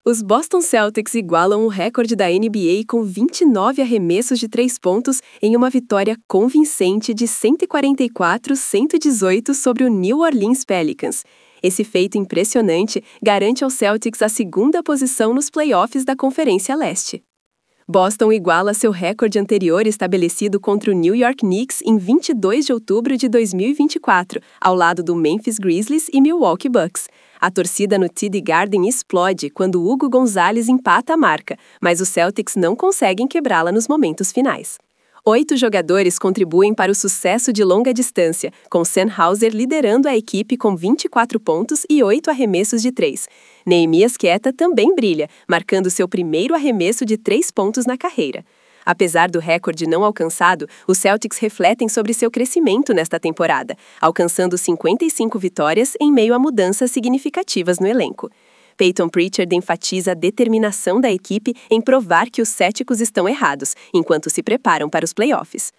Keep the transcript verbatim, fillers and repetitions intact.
Os Boston Celtics igualam o recorde da N B A com vinte e nove arremessos de três pontos em uma vitória convincente de cento e quarenta e quatro a cento e dezoito sobre o New Orleans Pelicans. Esse feito impressionante garante aos Celtics a segunda posição nos playoffs da Conferência Leste. Boston iguala seu recorde anterior estabelecido contra o New York Knicks em vinte e dois de outubro de dois mil e vinte e quatro, ao lado do Memphis Grizzlies e Milwaukee Bucks. A torcida no T D Garden explode quando Hugo Gonzalez empata a marca, mas os Celtics não conseguem quebrá-la nos momentos finais. Oito jogadores contribuem para o sucesso de longa distância, com Sam Hauser liderando a equipe com vinte e quatro pontos e oito arremessos de três. Neemias Queta também brilha, marcando seu primeiro arremesso de três pontos na carreira. Apesar do recorde não alcançado, os Celtics refletem sobre seu crescimento nesta temporada, alcançando cinquenta e cinco vitórias em meio a mudanças significativas no elenco. Peyton Pritchard enfatiza a determinação da equipe em provar que os céticos estão errados, enquanto se preparam para os playoffs.